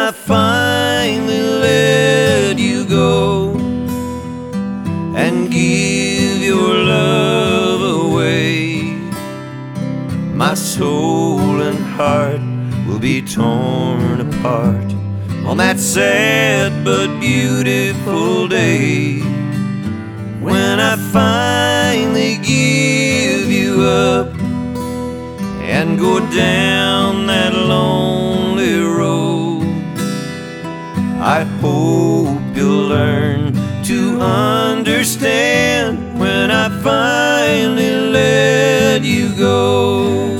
I finally let you go and give your love away, my soul and heart will be torn apart on that sad but beautiful day, when I finally give you up and go down that lonely road. I hope you'll learn to understand when I finally let you go.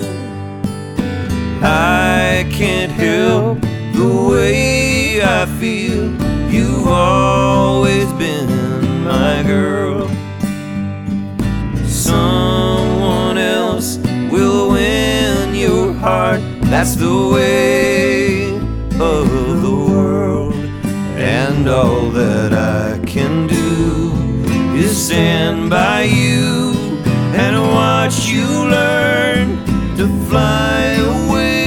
I can't help the way I feel. You've always been my girl. Someone else will win your heart. That's the way of the world. And all that I can do is stand by you and watch you learn to fly away.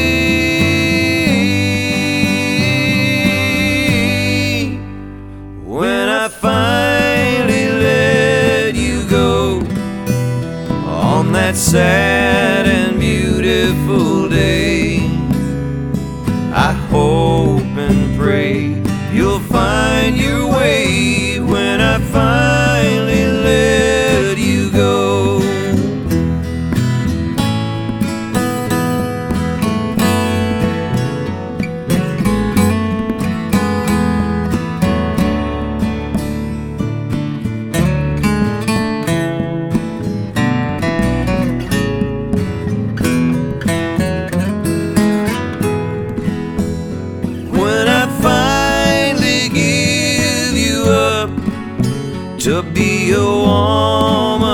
When I finally let you go on that sad and beautiful day, I hope and pray you'll find your way when I finally let you go. To be a woman